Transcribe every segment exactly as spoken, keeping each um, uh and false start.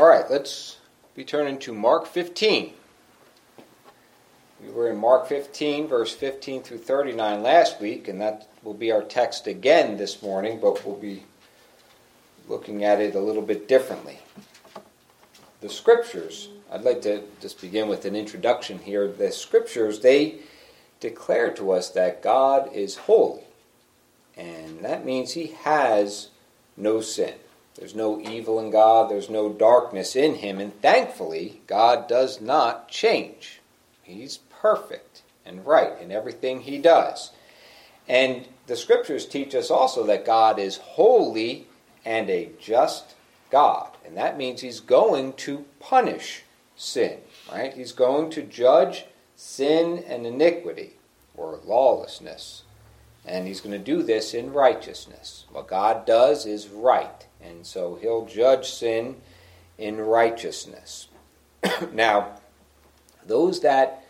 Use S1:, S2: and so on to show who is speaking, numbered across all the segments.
S1: All right, let's be turning to Mark fifteen. We were in Mark fifteen, verse fifteen through thirty-nine last week, and that will be our text again this morning, but we'll be looking at it a little bit differently. The Scriptures, I'd like to just begin with an introduction here. The Scriptures, they declare to us that God is holy, and that means He has no sin. There's no evil in God, there's no darkness in Him, and thankfully, God does not change. He's perfect and right in everything He does. And the Scriptures teach us also that God is holy and a just God. And that means He's going to punish sin, right? He's going to judge sin and iniquity, or lawlessness. And He's going to do this in righteousness. What God does is right. And so He'll judge sin in righteousness. Now, those that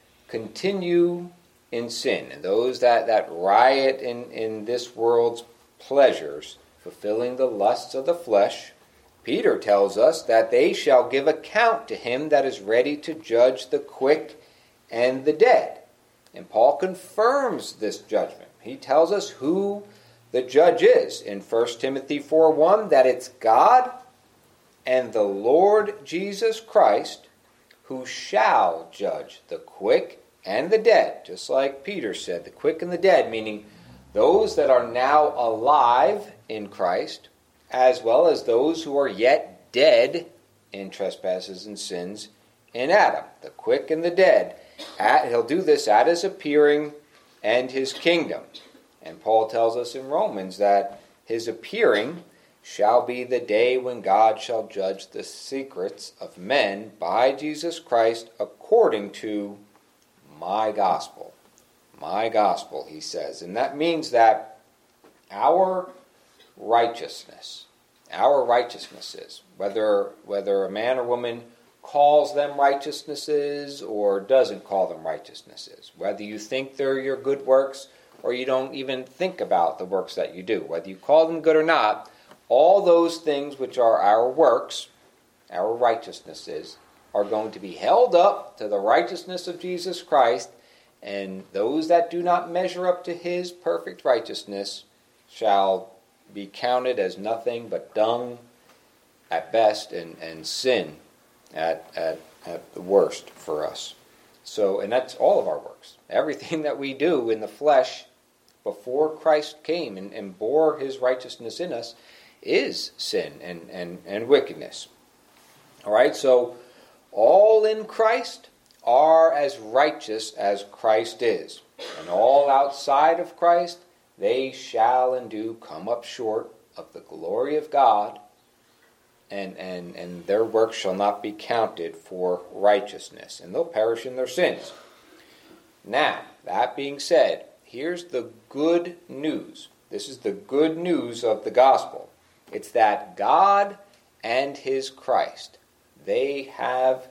S1: continue in sin, and those that, that riot in, in this world's pleasures, fulfilling the lusts of the flesh, Peter tells us that they shall give account to Him that is ready to judge the quick and the dead. And Paul confirms this judgment. He tells us who the judge is in First Timothy four one, that it's God and the Lord Jesus Christ who shall judge the quick and the dead. Just like Peter said, the quick and the dead, meaning those that are now alive in Christ, as well as those who are yet dead in trespasses and sins in Adam. The quick and the dead. At, he'll do this at His appearing and His kingdom. And Paul tells us in Romans that His appearing shall be the day when God shall judge the secrets of men by Jesus Christ according to my gospel. My gospel, he says. And that means that our righteousness, our righteousnesses, whether, whether a man or woman calls them righteousnesses or doesn't call them righteousnesses, whether you think they're your good works or you don't even think about the works that you do, whether you call them good or not, all those things which are our works, our righteousnesses, are going to be held up to the righteousness of Jesus Christ, and those that do not measure up to His perfect righteousness shall be counted as nothing but dung at best and, and sin at, at, at the worst for us. So, and that's all of our works. Everything that we do in the flesh before Christ came and, and bore His righteousness in us is sin and, and, and wickedness. All right, so all in Christ are as righteous as Christ is. And all outside of Christ, they shall and do come up short of the glory of God, and, and, and their works shall not be counted for righteousness, and they'll perish in their sins. Now, that being said, here's the good news. This is the good news of the gospel. It's that God and His Christ, they have,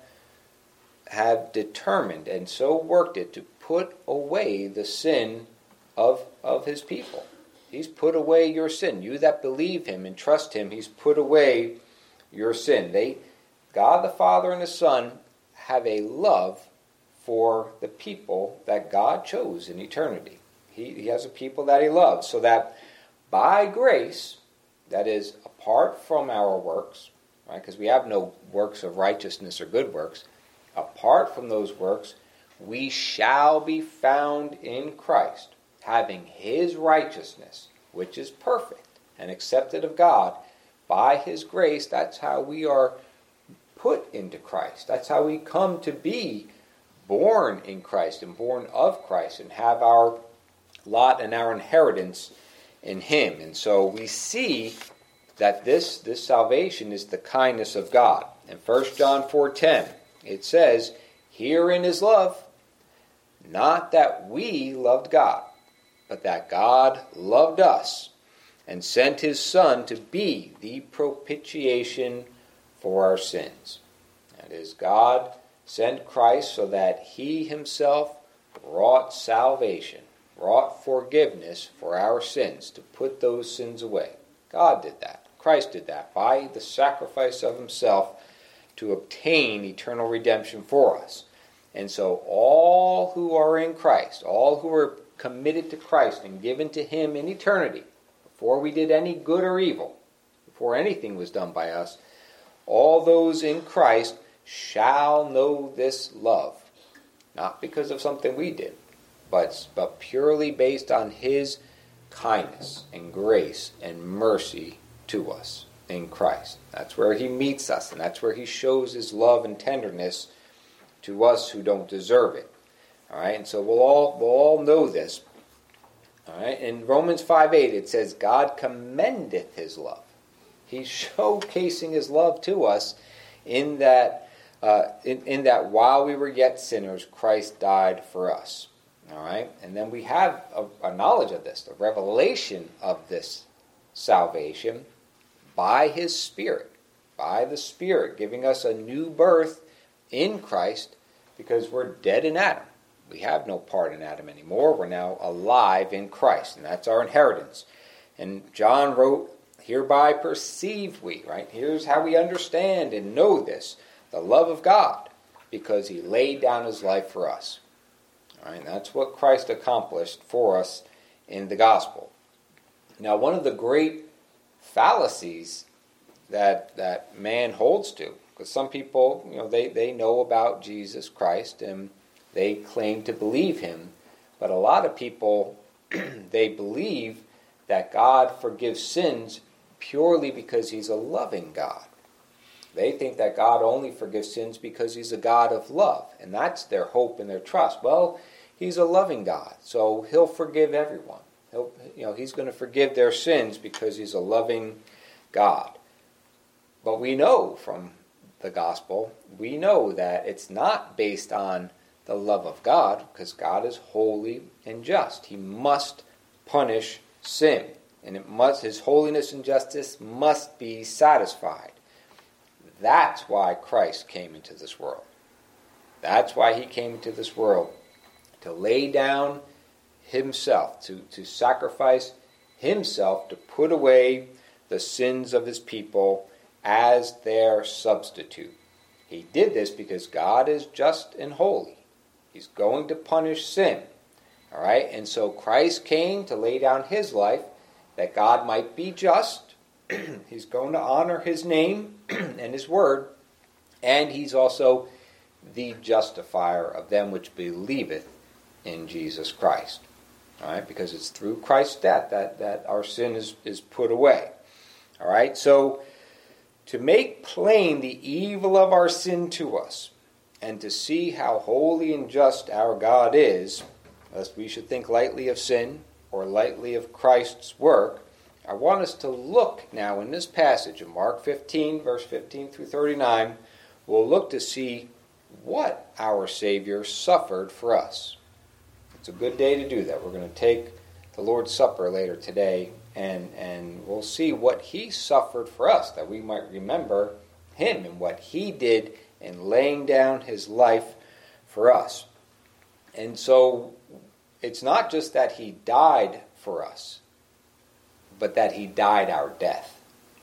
S1: have determined and so worked it to put away the sin of, of His people. He's put away your sin. You that believe Him and trust Him, He's put away your sin. They, God the Father and the Son have a love for the people that God chose in eternity. He, he has a people that He loves, so that by grace, that is, apart from our works, right? Because we have no works of righteousness or good works. Apart from those works, we shall be found in Christ, having His righteousness, which is perfect and accepted of God. By His grace, that's how we are put into Christ. That's how we come to be born in Christ and born of Christ and have our lot and our inheritance in Him. And so we see that this, this salvation is the kindness of God. In First John four ten, it says, "Herein is love, not that we loved God, but that God loved us, and sent His Son to be the propitiation for our sins." That is, God sent Christ so that He Himself wrought salvation, wrought forgiveness for our sins, to put those sins away. God did that. Christ did that by the sacrifice of Himself to obtain eternal redemption for us. And so all who are in Christ, all who are committed to Christ and given to him in eternity, before we did any good or evil, before anything was done by us, all those in Christ shall know this love. Not because of something we did, but, but purely based on his kindness and grace and mercy to us in Christ. That's where he meets us, and that's where he shows his love and tenderness to us who don't deserve it. All right, and so we'll all we'll all know this. All right, in Romans five eight it says, God commendeth his love. He's showcasing his love to us in that uh, in, in that while we were yet sinners, Christ died for us. All right, and then we have a, a knowledge of this, the revelation of this salvation by his Spirit, by the Spirit giving us a new birth in Christ, because we're dead in Adam. We have no part in Adam anymore. We're now alive in Christ, and that's our inheritance. And John wrote, hereby perceive we, right? Here's how we understand and know this, the love of God, because he laid down his life for us. All right, that's what Christ accomplished for us in the gospel. Now, one of the great fallacies that that man holds to, because some people, you know, they, they know about Jesus Christ and they claim to believe him, but a lot of people, they believe that God forgives sins purely because he's a loving God. They think that God only forgives sins because he's a God of love, and that's their hope and their trust. Well, he's a loving God, so he'll forgive everyone. He'll, you know, he's going to forgive their sins because he's a loving God. But we know from the gospel, we know that it's not based on the love of God, because God is holy and just. He must punish sin, and it must, his holiness and justice must be satisfied. That's why Christ came into this world. That's why he came into this world, to lay down himself, to, to sacrifice himself, to put away the sins of his people as their substitute. He did this because God is just and holy. He's going to punish sin. All right? And so Christ came to lay down his life that God might be just. He's going to honor his name and his word. And he's also the justifier of them which believeth in Jesus Christ. All right? Because it's through Christ's death that, that our sin is, is put away. All right? So to make plain the evil of our sin to us, and to see how holy and just our God is, lest we should think lightly of sin or lightly of Christ's work, I want us to look now in this passage in Mark fifteen, verse fifteen through thirty-nine. We'll look to see what our Savior suffered for us. It's a good day to do that. We're going to take the Lord's Supper later today, and, and we'll see what he suffered for us, that we might remember him and what he did in laying down his life for us. And so it's not just that he died for us, but that he died our death.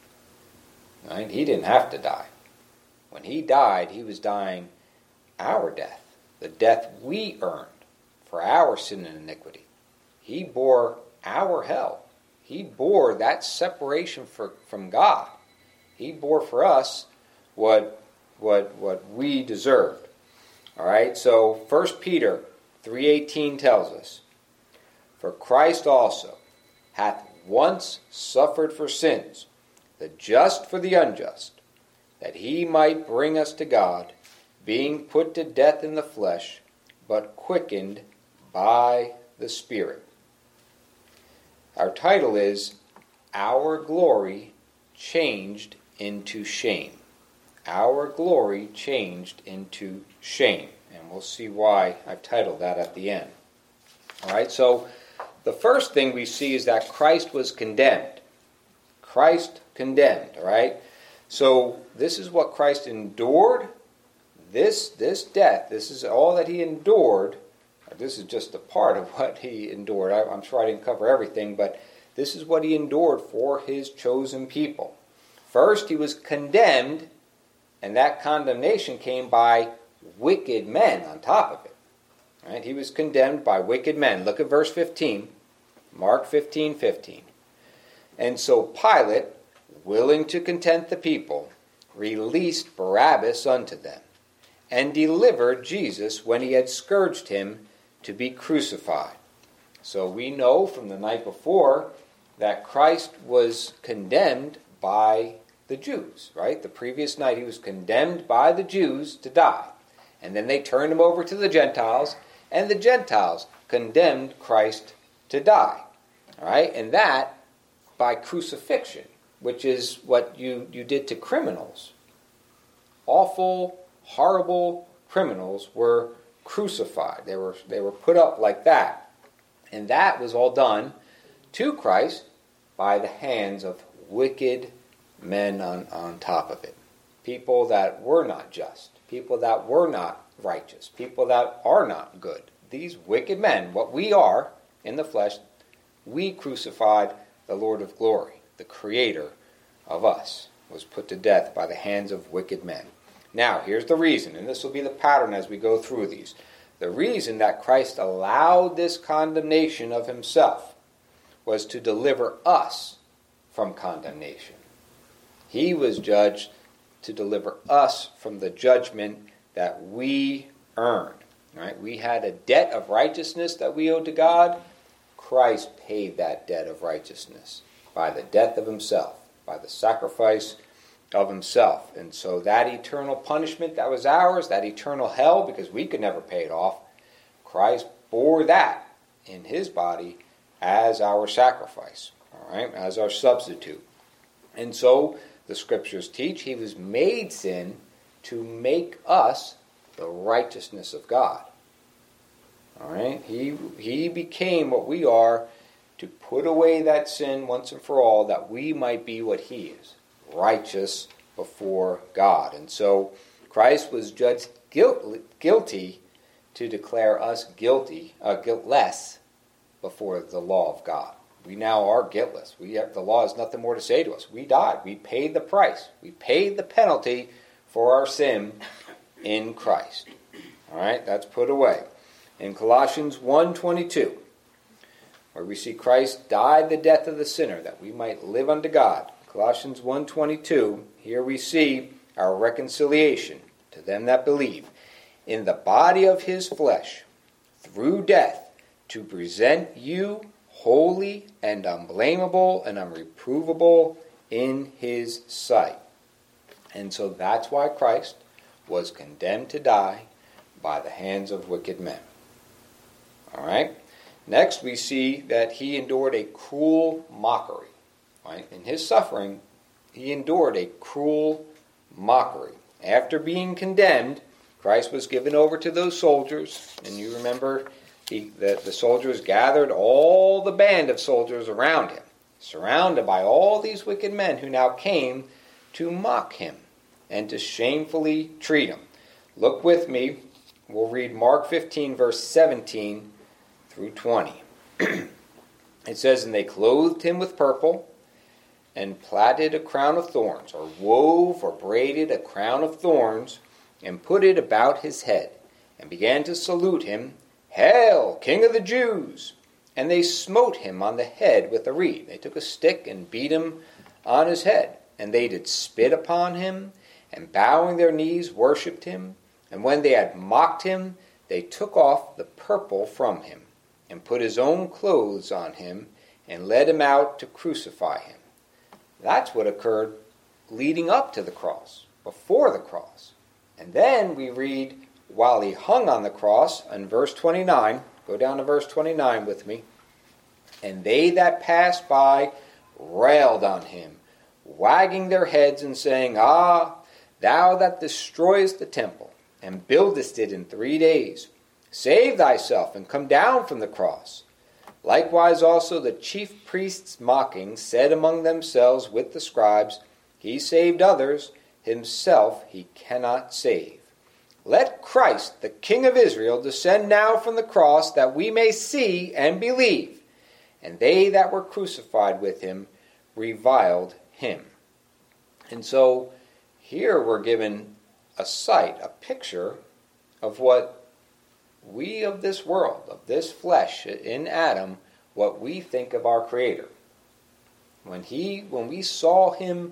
S1: Right? He didn't have to die. When he died, he was dying our death, the death we earned for our sin and iniquity. He bore our hell. He bore that separation for, from God. He bore for us what what what we deserved. All right, so First Peter three eighteen tells us, for Christ also hath once suffered for sins, the just for the unjust, that he might bring us to God, being put to death in the flesh, but quickened by the Spirit. Our title is Our Glory Changed into Shame. Our glory changed into shame. And we'll see why I've titled that at the end. All right, so the first thing we see is that Christ was condemned. Christ condemned, all right? So this is what Christ endured. This, this death, this is all that he endured. This is just a part of what he endured. I, I'm sure I didn't cover everything, but this is what he endured for his chosen people. First, he was condemned And that condemnation came by wicked men on top of it. Right? He was condemned by wicked men. Look at verse fifteen. Mark fifteen fifteen. And so Pilate, willing to content the people, released Barabbas unto them, and delivered Jesus, when he had scourged him, to be crucified. So we know from the night before that Christ was condemned by the Jews, right? The previous night he was condemned by the Jews to die. And then they turned him over to the Gentiles, and the Gentiles condemned Christ to die. All right? And that by crucifixion, which is what you, you did to criminals. Awful, horrible criminals were crucified. They were, they were put up like that. And that was all done to Christ by the hands of wicked men on, on top of it. People that were not just. People that were not righteous. People that are not good. These wicked men, what we are in the flesh, we crucified the Lord of glory. The creator of us was put to death by the hands of wicked men. Now, here's the reason, and this will be the pattern as we go through these. The reason that Christ allowed this condemnation of himself was to deliver us from condemnation. He was judged to deliver us from the judgment that we earned. Right? We had a debt of righteousness that we owed to God. Christ paid that debt of righteousness by the death of himself, by the sacrifice of himself. And so that eternal punishment that was ours, that eternal hell, because we could never pay it off, Christ bore that in his body as our sacrifice, all right, as our substitute. And so the scriptures teach he was made sin to make us the righteousness of God. All right, he he became what we are to put away that sin once and for all, that we might be what he is, righteous before God. And so Christ was judged guilt, guilty to declare us guilty, uh, guiltless before the law of God. We now are guiltless. We have, the law has nothing more to say to us. We died. We paid the price. We paid the penalty for our sin in Christ. All right, that's put away. In Colossians one twenty-two, where we see Christ died the death of the sinner that we might live unto God. Colossians one twenty-two, here we see our reconciliation to them that believe in the body of his flesh through death, to present you holy and unblameable and unreprovable in his sight. And so that's why Christ was condemned to die by the hands of wicked men. All right. Next, we see that he endured a cruel mockery. Right? In his suffering, he endured a cruel mockery. After being condemned, Christ was given over to those soldiers. And you remember he, the, the soldiers gathered all the band of soldiers around him, surrounded by all these wicked men who now came to mock him and to shamefully treat him. Look with me. We'll read Mark fifteen, verse seventeen through twenty. It says, and they clothed him with purple, and plaited a crown of thorns, or wove or braided a crown of thorns, and put it about his head, and began to salute him, Hail, King of the Jews! And they smote him on the head with a reed. They took a stick and beat him on his head. And they did spit upon him, and bowing their knees worshipped him. And when they had mocked him, they took off the purple from him, and put his own clothes on him, and led him out to crucify him. That's what occurred leading up to the cross, before the cross. And then we read, while he hung on the cross, in verse twenty-nine, go down to verse twenty-nine with me, and they that passed by railed on him, wagging their heads and saying, Ah, thou that destroyest the temple, and buildest it in three days, save thyself, and come down from the cross. Likewise also the chief priests mocking said among themselves with the scribes, He saved others, himself he cannot save. Let Christ, the King of Israel, descend now from the cross, that we may see and believe. And they that were crucified with him reviled him. And so Here we're given a sight, a picture of what we of this world, of this flesh in Adam, what we think of our Creator. When he, when we saw him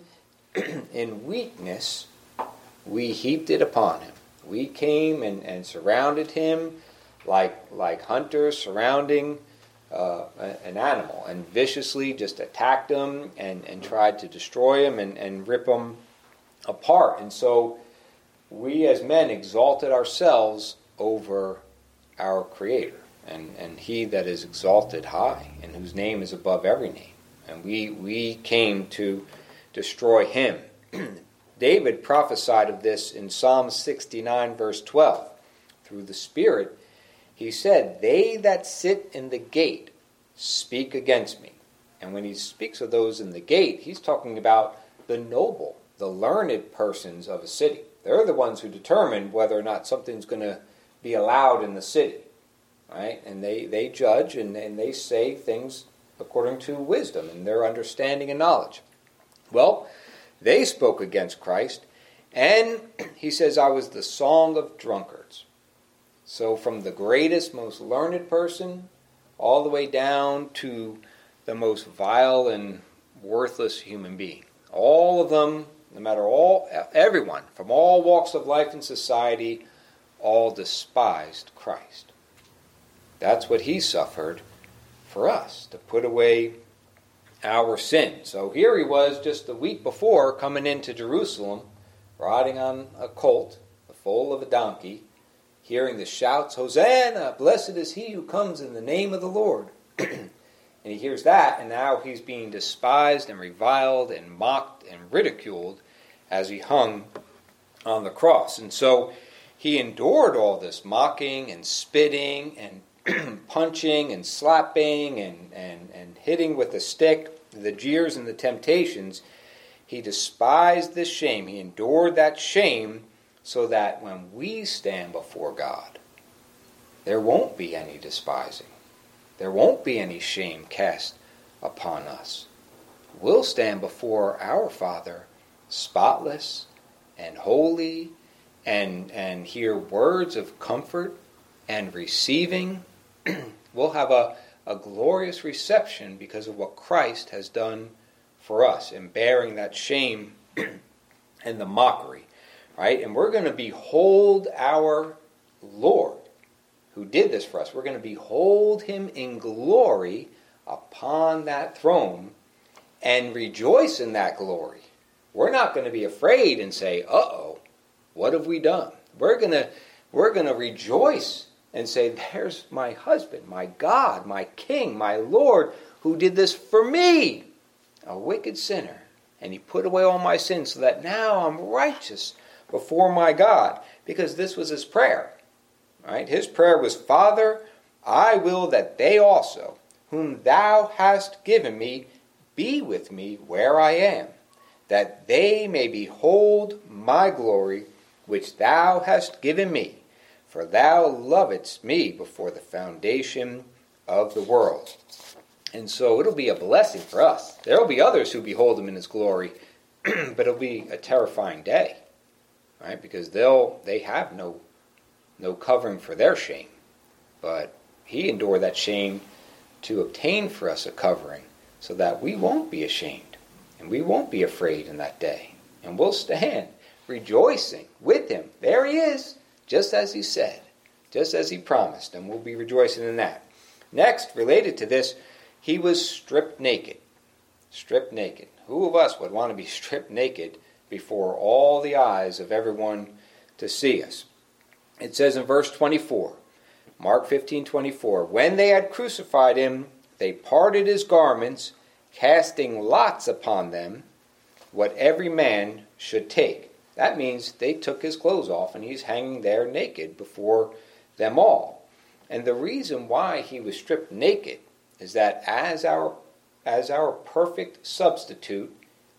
S1: in weakness, we heaped it upon him. We came and, and surrounded him like, like hunters surrounding uh, an animal, and viciously just attacked him and, and tried to destroy him and, and rip him apart. And so we as men exalted ourselves over our Creator, and, and he that is exalted high, and whose name is above every name. And we, we came to destroy him. David prophesied of this in Psalm sixty-nine, verse twelve. Through the Spirit, he said, "They that sit in the gate speak against me." And when he speaks of those in the gate, he's talking about the noble, the learned persons of a city. They're the ones who determine whether or not something's going to be allowed in the city. Right? And they, they judge and, and they say things according to wisdom and their understanding and knowledge. Well, they spoke against Christ, and he says, "I was the song of drunkards." So from the greatest, most learned person, all the way down to the most vile and worthless human being. All of them, no matter all, everyone, from all walks of life and society, all despised Christ. That's what he suffered for us, to put away our sin. So here he was just a week before coming into Jerusalem, riding on a colt, the foal of a donkey, hearing the shouts, "Hosanna, blessed is he who comes in the name of the Lord." And he hears that, and now he's being despised and reviled and mocked and ridiculed as he hung on the cross. And so he endured all this mocking and spitting and punching and slapping and, and, and hitting with a stick, the jeers and the temptations. He despised this shame. He endured that shame so that when we stand before God, there won't be any despising. There won't be any shame cast upon us. We'll stand before our Father spotless and holy and, and hear words of comfort and receiving. We'll have a, a glorious reception because of what Christ has done for us in bearing that shame and the mockery, right? And we're going to behold our Lord who did this for us. We're going to behold him in glory upon that throne and rejoice in that glory. We're not going to be afraid and say, "Uh-oh, what have we done?" We're going to we're going to rejoice and say, "There's my husband, my God, my King, my Lord, who did this for me, a wicked sinner. And he put away all my sins so that now I'm righteous before my God." Because this was his prayer. Right? His prayer was, "Father, I will that they also, whom thou hast given me, be with me where I am, that they may behold my glory, which thou hast given me. For thou lovedst me before the foundation of the world." And so it'll be a blessing for us. There will be others who behold him in his glory, but it'll be a terrifying day, right? Because they'll they have no no covering for their shame. But he endured that shame to obtain for us a covering so that we won't be ashamed and we won't be afraid in that day. And we'll stand rejoicing with him. There he is, just as he said, just as he promised, and we'll be rejoicing in that. Next, related to this, he was stripped naked. Stripped naked. Who of us would want to be stripped naked before all the eyes of everyone to see us? It says in verse twenty-four, Mark fifteen twenty-four, "When they had crucified him, they parted his garments, casting lots upon them, what every man should take." That means they took his clothes off and he's hanging there naked before them all. And the reason why he was stripped naked is that as our as our perfect substitute,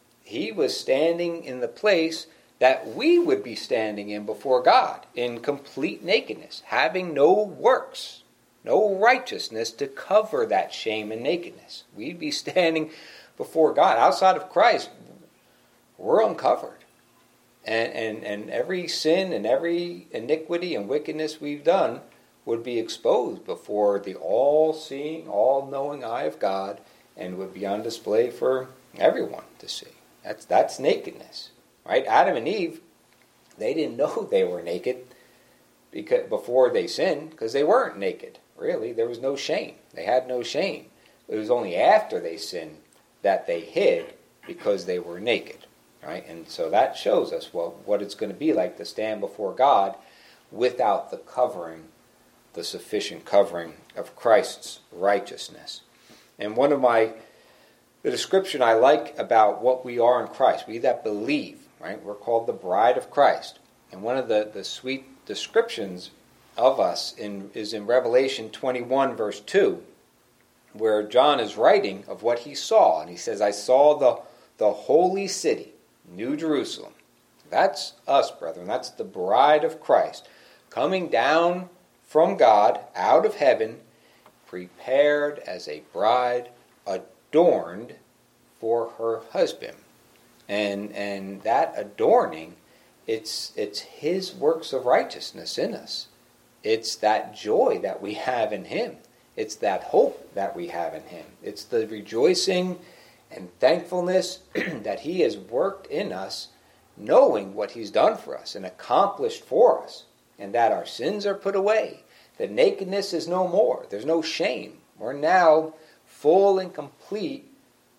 S1: he was standing in the place that we would be standing in before God in complete nakedness, having no works, no righteousness to cover that shame and nakedness. We'd be standing before God. Outside of Christ, we're uncovered. And, and, and every sin and every iniquity and wickedness we've done would be exposed before the all-seeing, all-knowing eye of God, and would be on display for everyone to see. That's that's nakedness, right? Adam and Eve, they didn't know they were naked because before they sinned, because they weren't naked. Really, there was no shame. They had no shame. It was only after they sinned that they hid because they were naked, right? And so that shows us well what it's going to be like to stand before God without the covering, the sufficient covering of Christ's righteousness. And one of my, the description I like about what we are in Christ, we that believe, right? We're called the bride of Christ. And one of the, the sweet descriptions of us in, is in Revelation twenty-one, verse two, where John is writing of what he saw. And he says, I saw the, the holy city, New Jerusalem. That's us, brethren. That's the bride of Christ, coming down from God out of heaven, prepared as a bride adorned for her husband. And and that adorning, it's it's his works of righteousness in us. It's that joy that we have in him. It's that hope that we have in him. It's the rejoicing and thankfulness that he has worked in us, knowing what he's done for us and accomplished for us, and that our sins are put away. That nakedness is no more. There's no shame. We're now full and complete,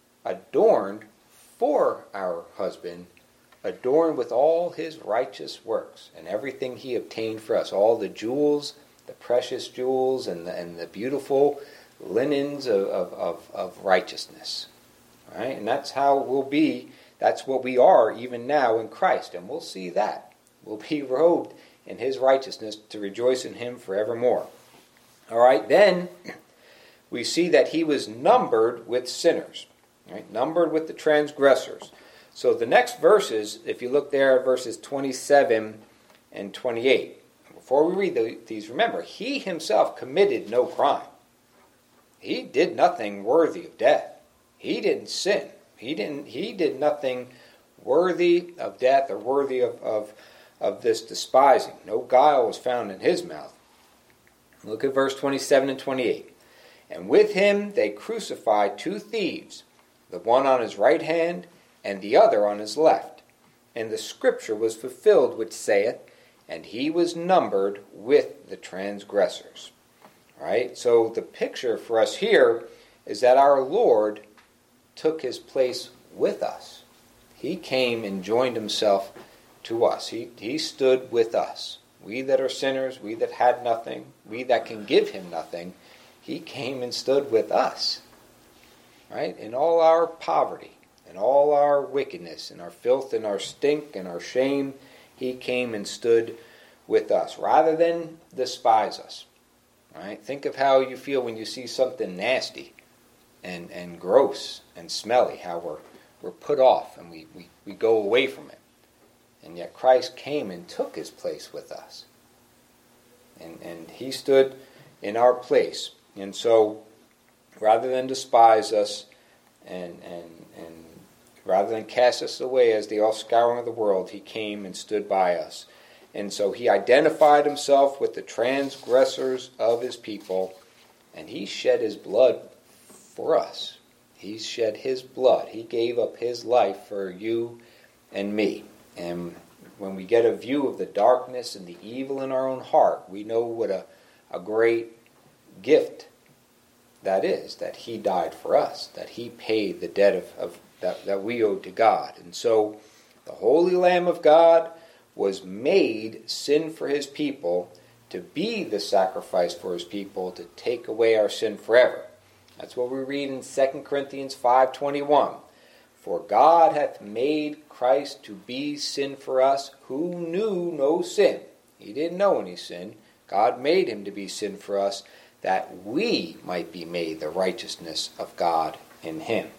S1: adorned for our husband, adorned with all his righteous works and everything he obtained for us, all the jewels, the precious jewels, and the, and the beautiful linens of, of, of, of righteousness. Right? And that's how we'll be, that's what we are even now in Christ. And we'll see that. We'll be robed in his righteousness to rejoice in him forevermore. All right, then we see that he was numbered with sinners, right? Numbered with the transgressors. So the next verses, if you look there at verses twenty-seven and twenty-eight, before we read the, these, remember, he himself committed no crime. He did nothing worthy of death. He didn't sin. He didn't. He did nothing worthy of death or worthy of, of of this despising. No guile was found in his mouth. Look at verse twenty-seven and twenty-eight. And with him they crucified two thieves, the one on his right hand and the other on his left. And the scripture was fulfilled which saith, and he was numbered with the transgressors. Right? So the picture for us here is that our Lord took his place with us. He came and joined himself to us. He, he stood with us. We that are sinners, we that had nothing, we that can give him nothing, he came and stood with us. Right? In all our poverty, in all our wickedness, in our filth, in our stink, and our shame, he came and stood with us, rather than despise us. Right? Think of how you feel when you see something nasty and, and gross and smelly, how we're, we're put off and we, we, we go away from it. And yet Christ came and took his place with us. And, and he stood in our place. And so, rather than despise us and, and, and rather than cast us away as the offscouring of the world, he came and stood by us. And so he identified himself with the transgressors of his people, and he shed his blood for us. He shed his blood. He gave up his life for you and me. And when we get a view of the darkness and the evil in our own heart, we know what a, a great gift that is, that he died for us, that he paid the debt of, of that, that we owed to God. And so the Holy Lamb of God was made sin for his people to be the sacrifice for his people to take away our sin forever. That's what we read in Second Corinthians five twenty-one. For God hath made Christ to be sin for us, who knew no sin. He didn't know any sin. God made him to be sin for us, that we might be made the righteousness of God in him.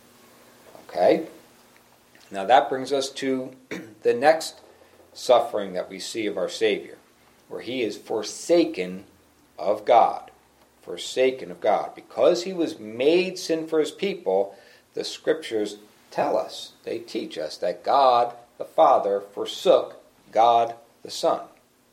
S1: Okay? Now that brings us to the next suffering that we see of our Savior, where he is forsaken of God. Forsaken of God. Because he was made sin for his people, the scriptures tell us, they teach us that God the Father forsook God the Son.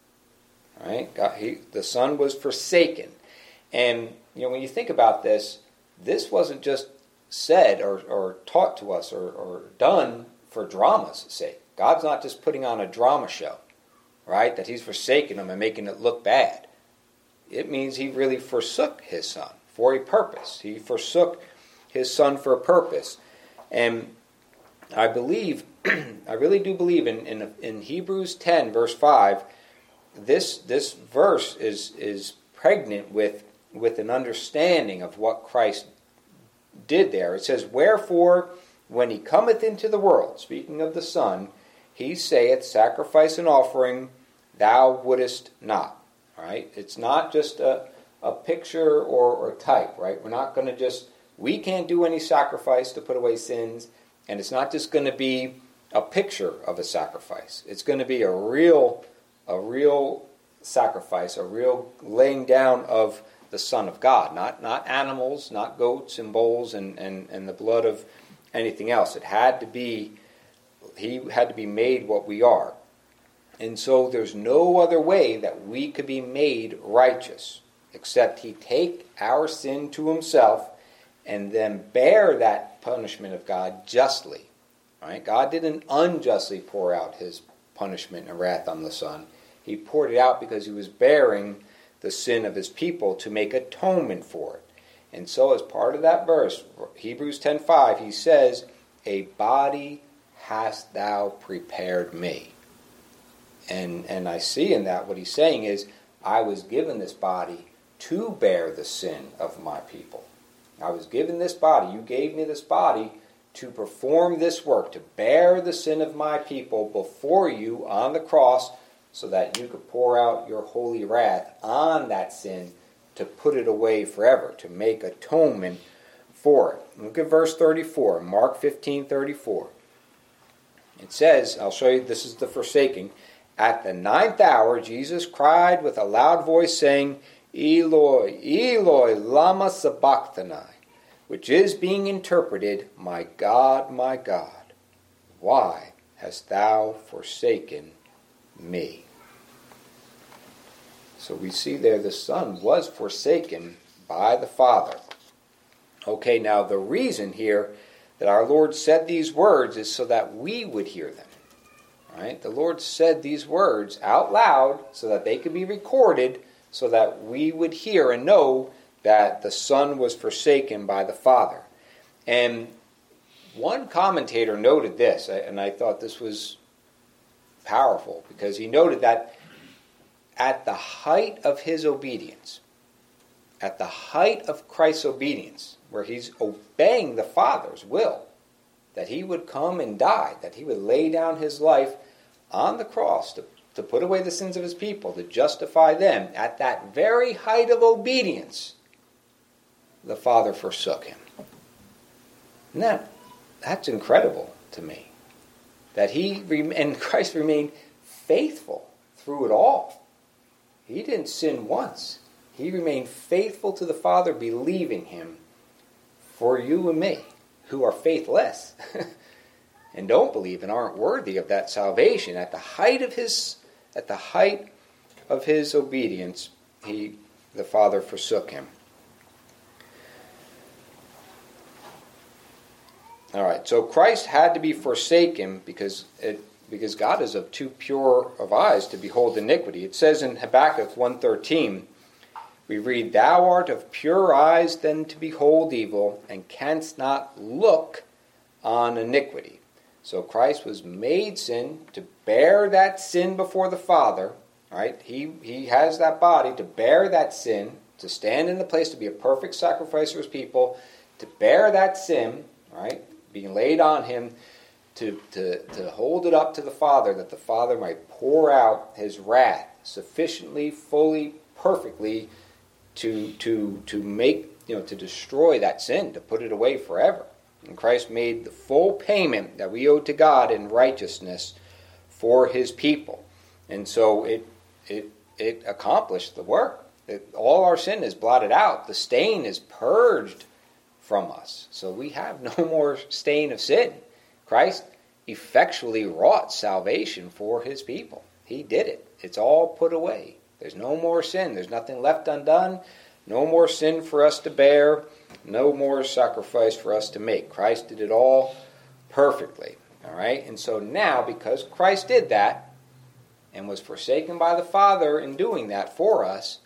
S1: Right? God, he, the Son was forsaken. And you know, when you think about this, this wasn't just said or, or taught to us or, or done for drama's sake. God's not just putting on a drama show, right? That he's forsaken them and making it look bad. It means he really forsook his Son for a purpose. He forsook his Son for a purpose. And I believe, I really do believe in, in, in Hebrews ten, verse five, this this verse is, is pregnant with, with an understanding of what Christ did there. It says, wherefore, when he cometh into the world, speaking of the Son, he saith, sacrifice and offering thou wouldest not. Right? It's not just a, a picture or, or type, right? We're not going to just, we can't do any sacrifice to put away sins, and it's not just going to be a picture of a sacrifice. It's going to be a real, a real sacrifice, a real laying down of the Son of God, not not animals, not goats and bulls and, and, and the blood of anything else. It had to be, he had to be made what we are. And so there's no other way that we could be made righteous except he take our sin to himself and then bear that punishment of God justly. Right? God didn't unjustly pour out his punishment and wrath on the Son. He poured it out because he was bearing the sin of his people to make atonement for it. And so as part of that verse, Hebrews ten five, he says, a body hast thou prepared me. And and I see in that what he's saying is, I was given this body to bear the sin of my people. I was given this body, you gave me this body to perform this work, to bear the sin of my people before you on the cross, so that you could pour out your holy wrath on that sin to put it away forever, to make atonement for it. Look at verse thirty-four, Mark fifteen thirty-four. It says, I'll show you, this is the forsaking. At the ninth hour, Jesus cried with a loud voice, saying, Eloi, Eloi, lama sabachthani, which is being interpreted, my God, my God, why hast thou forsaken me? So we see there the Son was forsaken by the Father. Okay, now the reason here that our Lord said these words is so that we would hear them. Right? The Lord said these words out loud so that they could be recorded, so that we would hear and know that the Son was forsaken by the Father. And one commentator noted this, and I thought this was powerful, because he noted that at the height of his obedience, at the height of Christ's obedience, where he's obeying the Father's will, that he would come and die, that he would lay down his life on the cross to, to put away the sins of his people, to justify them, at that very height of obedience, the Father forsook him. And that, that's incredible to me. That he, and Christ remained faithful through it all. He didn't sin once. He remained faithful to the Father, believing him for you and me, who are faithless and don't believe and aren't worthy of that salvation. At the height of his, at the height of his obedience, he, the Father forsook him. All right, so Christ had to be forsaken because it, because God is of too pure of eyes to behold iniquity. It says in Habakkuk one thirteen, we read, Thou art of pure eyes then to behold evil, and canst not look on iniquity. So Christ was made sin to bear that sin before the Father. Right? He, he has that body to bear that sin, to stand in the place, to be a perfect sacrifice for his people, to bear that sin, right, being laid on him, to, to, to hold it up to the Father, that the Father might pour out his wrath sufficiently, fully, perfectly, to to to make, you know, to destroy that sin, to put it away forever. And Christ made the full payment that we owed to God in righteousness for his people. And so it it it accomplished the work. It, all our sin is blotted out. The stain is purged from us. So we have no more stain of sin. Christ effectually wrought salvation for his people. He did it. It's all put away. There's no more sin. There's nothing left undone. No more sin for us to bear. No more sacrifice for us to make. Christ did it all perfectly. All right? And so now, because Christ did that and was forsaken by the Father in doing that for us,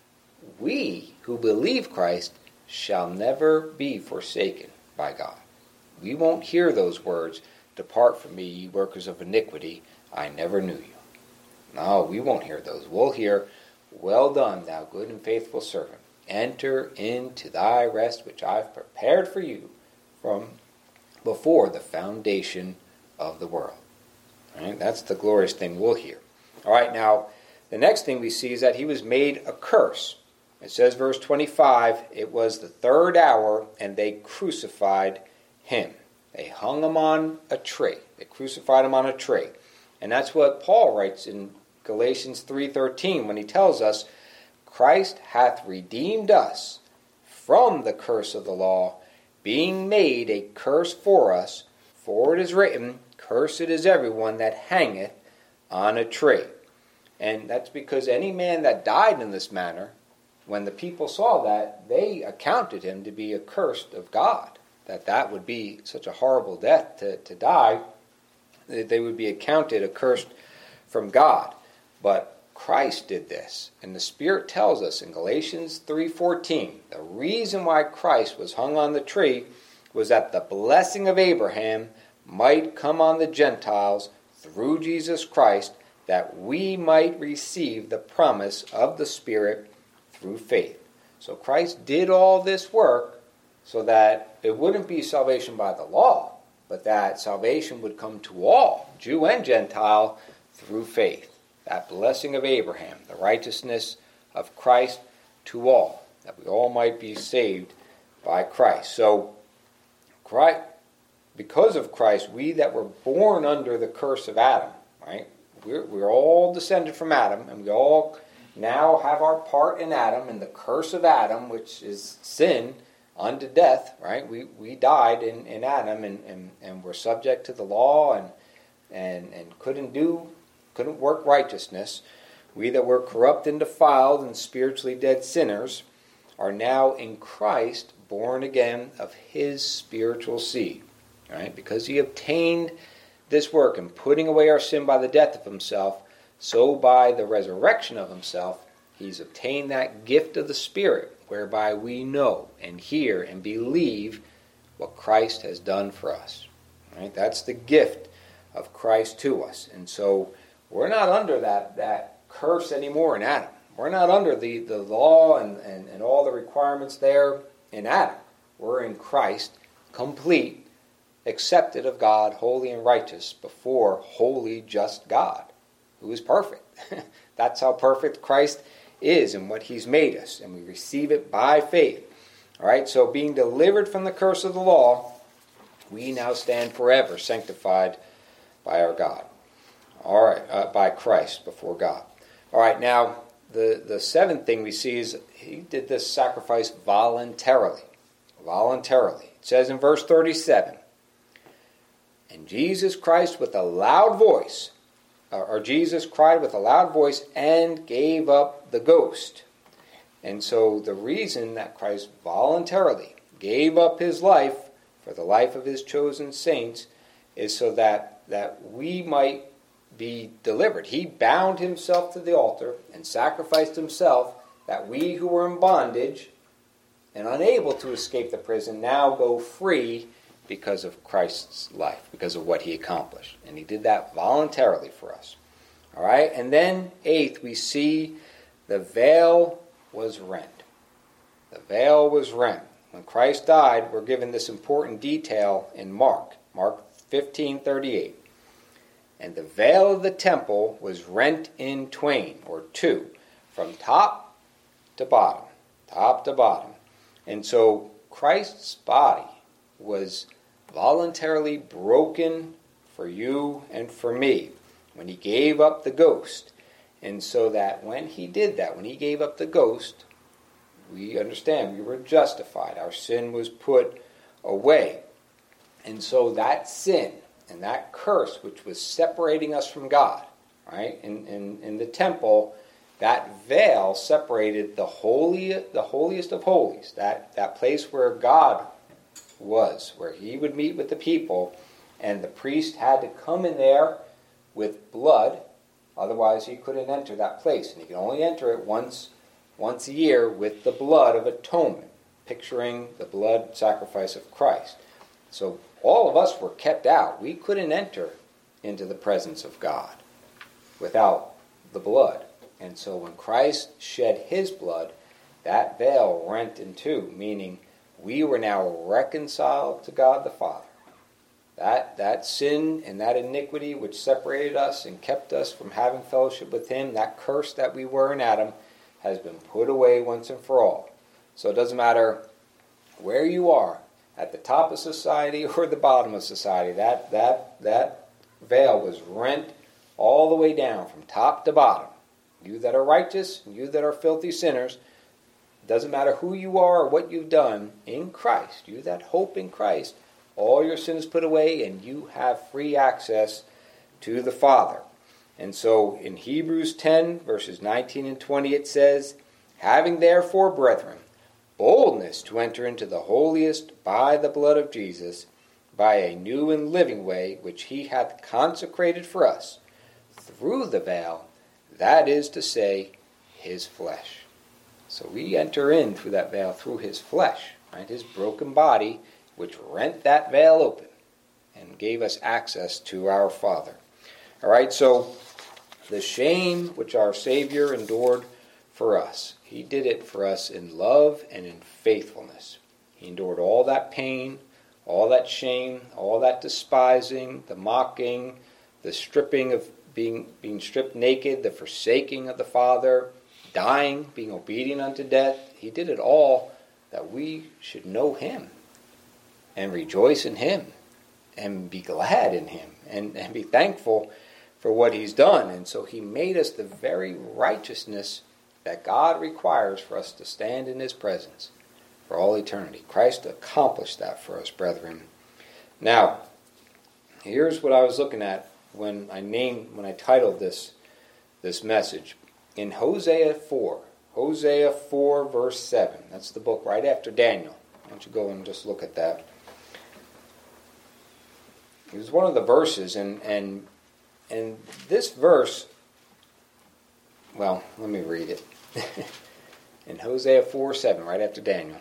S1: we who believe Christ shall never be forsaken by God. We won't hear those words, "Depart from me, ye workers of iniquity, I never knew you." No, we won't hear those. We'll hear, "Well done, thou good and faithful servant. Enter into thy rest, which I've prepared for you from before the foundation of the world." All right? That's the glorious thing we'll hear. All right, now, the next thing we see is that he was made a curse. It says, verse twenty-five, "It was the third hour, and they crucified him." They hung him on a tree. They crucified him on a tree. And that's what Paul writes in Galatians three thirteen when he tells us, "Christ hath redeemed us from the curse of the law, being made a curse for us. For it is written, Cursed is everyone that hangeth on a tree." And that's because any man that died in this manner, when the people saw that, they accounted him to be accursed of God. That that would be such a horrible death to, to die. They would be accounted accursed from God. But Christ did this. And the Spirit tells us in Galatians three fourteen, the reason why Christ was hung on the tree was that the blessing of Abraham might come on the Gentiles through Jesus Christ, that we might receive the promise of the Spirit through faith. So Christ did all this work so that it wouldn't be salvation by the law, but that salvation would come to all, Jew and Gentile, through faith. That blessing of Abraham, the righteousness of Christ to all, that we all might be saved by Christ. So, Christ, because of Christ, we that were born under the curse of Adam, right? We're, we're all descended from Adam, and we all now have our part in Adam, in the curse of Adam, which is sin unto death, right? We we died in, in Adam, and, and, and were subject to the law, and and and couldn't do, couldn't work righteousness. We that were corrupt and defiled and spiritually dead sinners are now in Christ, born again of his spiritual seed, right? Because he obtained this work in putting away our sin by the death of himself, so by the resurrection of himself, he's obtained that gift of the Spirit, whereby we know and hear and believe what Christ has done for us. Right? That's the gift of Christ to us. And so we're not under that, that curse anymore in Adam. We're not under the, the law and, and, and all the requirements there in Adam. We're in Christ, complete, accepted of God, holy and righteous, before holy, just God, who is perfect. That's how perfect Christ is and what he's made us, and we receive it by faith. All right, so being delivered from the curse of the law, we now stand forever sanctified by our God. All right, uh, by Christ before God. All right, now the, the seventh thing we see is he did this sacrifice voluntarily. Voluntarily. It says in verse thirty-seven, "And Jesus Christ with a loud voice, or Jesus cried with a loud voice and gave up the ghost." And so the reason that Christ voluntarily gave up his life for the life of his chosen saints is so that, that we might be delivered. He bound himself to the altar and sacrificed himself that we who were in bondage and unable to escape the prison now go free because of Christ's life, because of what he accomplished. And he did that voluntarily for us. All right, and then eighth, we see the veil was rent. The veil was rent. When Christ died, we're given this important detail in Mark, Mark fifteen thirty-eight. "And the veil of the temple was rent in twain," or two, from top to bottom, top to bottom. And so Christ's body was voluntarily broken for you and for me when he gave up the ghost. And so that when he did that, when he gave up the ghost, we understand we were justified. Our sin was put away. And so that sin And that curse, which was separating us from God, right? In, in, in the temple, that veil separated the holy, the holiest of holies, that, that place where God was, where he would meet with the people, and the priest had to come in there with blood, otherwise he couldn't enter that place. And he could only enter it once, once a year with the blood of atonement, picturing the blood sacrifice of Christ. So all of us were kept out. We couldn't enter into the presence of God without the blood. And so when Christ shed his blood, that veil rent in two, meaning we were now reconciled to God the Father. That, that sin and that iniquity which separated us and kept us from having fellowship with him, that curse that we were in Adam, has been put away once and for all. So it doesn't matter where you are, at the top of society or the bottom of society, that, that, that veil was rent all the way down from top to bottom. You that are righteous, you that are filthy sinners, doesn't matter who you are or what you've done, in Christ, you that hope in Christ, all your sins put away and you have free access to the Father. And so in Hebrews ten, verses nineteen and twenty, it says, "Having therefore, brethren, boldness to enter into the holiest by the blood of Jesus, by a new and living way, which he hath consecrated for us, through the veil, that is to say, his flesh." So we enter in through that veil, through his flesh, right? His broken body, which rent that veil open and gave us access to our Father. All right, so the shame which our Savior endured for us, he did it for us in love and in faithfulness. He endured all that pain, all that shame, all that despising, the mocking, the stripping of being, being stripped naked, the forsaking of the Father, dying, being obedient unto death. He did it all that we should know him and rejoice in him and be glad in him and, and be thankful for what he's done. And so he made us the very righteousness that God requires for us to stand in his presence for all eternity. Christ accomplished that for us, brethren. Now, here's what I was looking at when I named, when I titled this, this message. In Hosea four, Hosea four, verse seven, that's the book right after Daniel. Why don't you go and just look at that. It was one of the verses, and and and this verse, well, let me read it. In Hosea four seven, right after Daniel.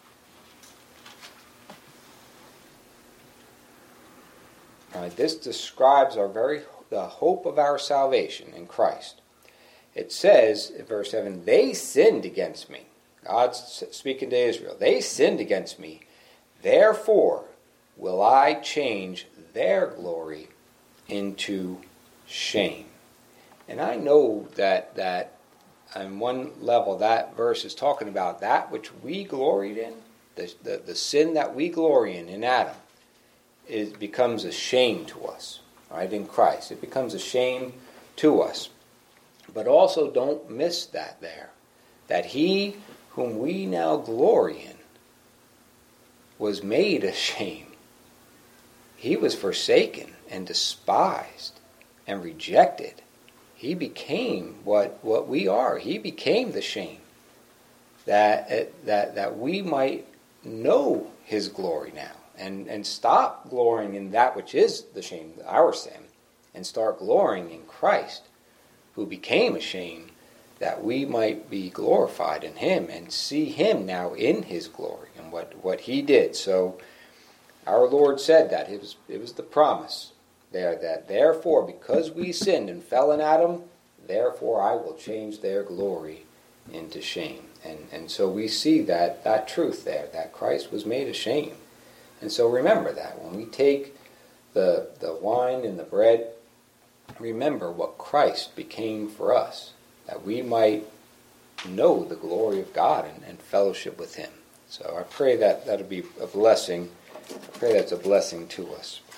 S1: All right, this describes our very the hope of our salvation in Christ. It says in verse seven, "They sinned against me." God's speaking to Israel. "They sinned against me. Therefore will I change their glory into shame." And I know that that on one level that verse is talking about that which we gloried in, the, the, the sin that we glory in, in Adam, it becomes a shame to us, right, in Christ. It becomes a shame to us. But also don't miss that there, that he whom we now glory in was made a shame. He was forsaken and despised and rejected. He became what, what we are. He became the shame, that, that, that we might know his glory now and, and stop glorying in that which is the shame, our sin, and start glorying in Christ, who became a shame, that we might be glorified in him and see him now in his glory and what, what he did. So our Lord said that. It was, it was the promise there that therefore, because we sinned and fell in Adam, therefore I will change their glory into shame. And, and so we see that, that truth there, that Christ was made a shame. And so remember that. When we take the, the wine and the bread, remember what Christ became for us, that we might know the glory of God and, and fellowship with him. So I pray that that'll be a blessing. I pray that's a blessing to us.